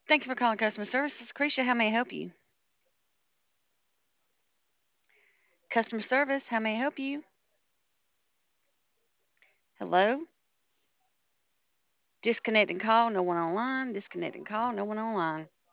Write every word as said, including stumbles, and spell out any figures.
Thank you for calling customer service. This is Cretia. How may I help you? Customer service, how may I help you? Hello? Disconnecting call, no one online. Disconnecting call, no one online.